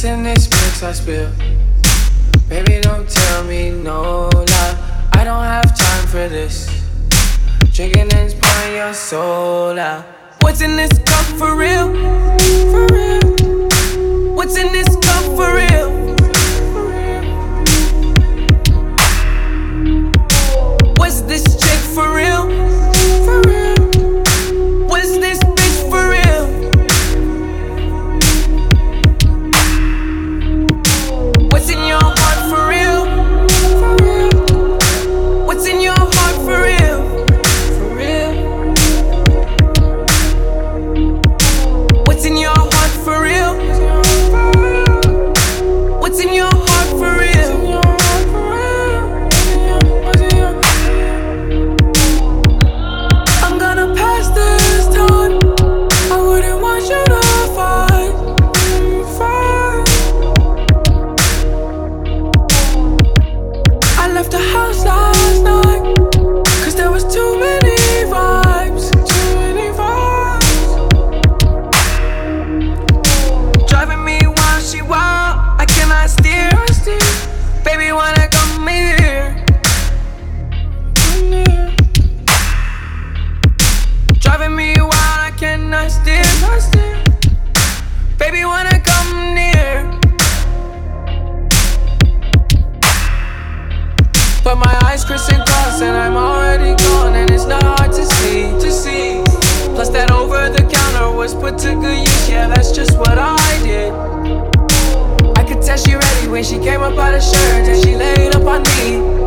in this mix I spill? Baby, don't tell me no lie. I don't have time for this. Drinking and pouring your soul out. What's in this cup for real? For real. What's in this cup for real? For real. What's this chick for real? For real. What's this bitch for real? What's in your heart for real? For real. What's in your heart for real? For real. What's in your heart for real? What's in your heart for real? I'm gonna pass this time. I wouldn't want you to fight. I left the house last night, cause there was too many vibes. Too many vibes. Driving me while she wild, I cannot steer. Baby, wanna come here? Driving me wild, I cannot steer. Baby, wanna come near? But my eyes cross and I'm already gone, and it's not hard to see. Plus that over the counter was put to good use. Yeah, that's just what I did. I could tell she ready when she came up out of shirt and she laid up on me.